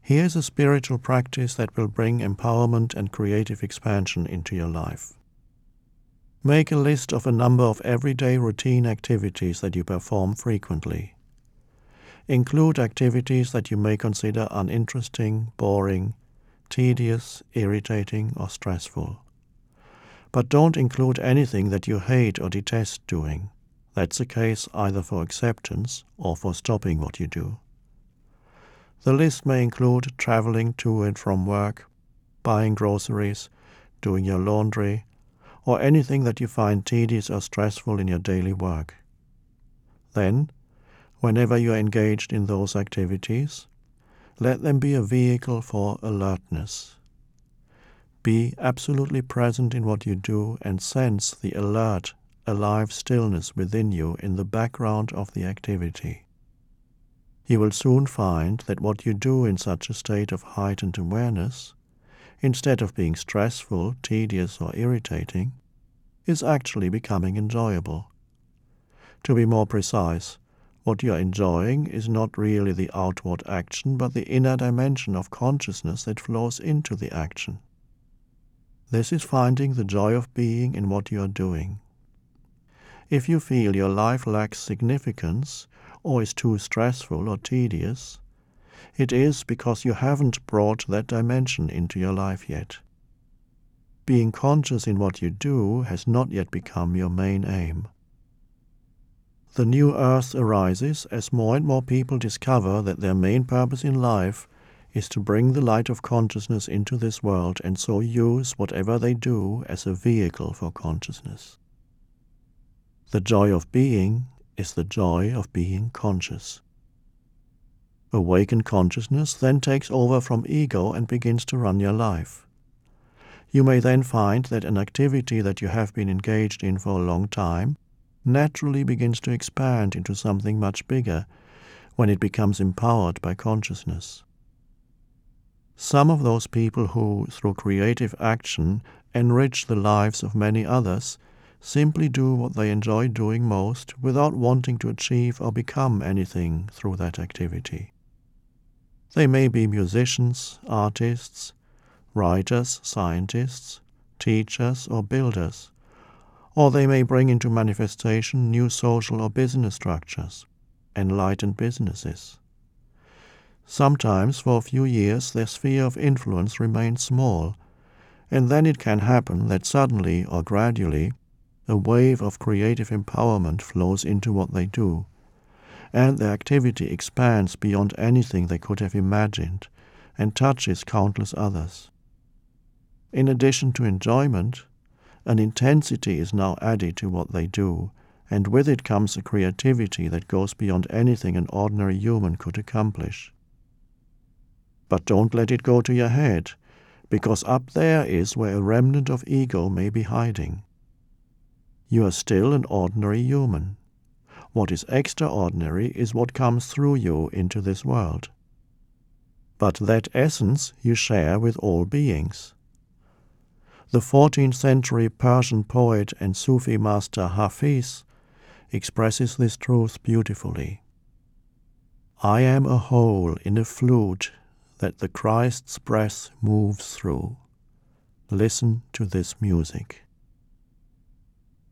Here is a spiritual practice that will bring empowerment and creative expansion into your life. Make a list of a number of everyday routine activities that you perform frequently. Include activities that you may consider uninteresting, boring, tedious, irritating, or stressful. But don't include anything that you hate or detest doing. That's a case either for acceptance or for stopping what you do. The list may include traveling to and from work, buying groceries, doing your laundry, or anything that you find tedious or stressful in your daily work. Then, whenever you are engaged in those activities, let them be a vehicle for alertness. Be absolutely present in what you do and sense the alert, alive stillness within you in the background of the activity. You will soon find that what you do in such a state of heightened awareness, instead of being stressful, tedious, or irritating, is actually becoming enjoyable. To be more precise, what you are enjoying is not really the outward action, but the inner dimension of consciousness that flows into the action. This is finding the joy of being in what you are doing. If you feel your life lacks significance or is too stressful or tedious, it is because you haven't brought that dimension into your life yet. Being conscious in what you do has not yet become your main aim. The new earth arises as more and more people discover that their main purpose in life is to bring the light of consciousness into this world and so use whatever they do as a vehicle for consciousness. The joy of being is the joy of being conscious. Awakened consciousness then takes over from ego and begins to run your life. You may then find that an activity that you have been engaged in for a long time naturally begins to expand into something much bigger when it becomes empowered by consciousness. Some of those people who, through creative action, enrich the lives of many others simply do what they enjoy doing most without wanting to achieve or become anything through that activity. They may be musicians, artists, writers, scientists, teachers, or builders, or they may bring into manifestation new social or business structures, enlightened businesses. Sometimes for a few years their sphere of influence remains small, and then it can happen that suddenly or gradually a wave of creative empowerment flows into what they do, and their activity expands beyond anything they could have imagined and touches countless others. In addition to enjoyment, an intensity is now added to what they do, and with it comes a creativity that goes beyond anything an ordinary human could accomplish. But don't let it go to your head, because up there is where a remnant of ego may be hiding. You are still an ordinary human. What is extraordinary is what comes through you into this world. But that essence you share with all beings. The 14th century Persian poet and Sufi master Hafiz expresses this truth beautifully. I am a hole in a flute that the Christ's breath moves through. Listen to this music.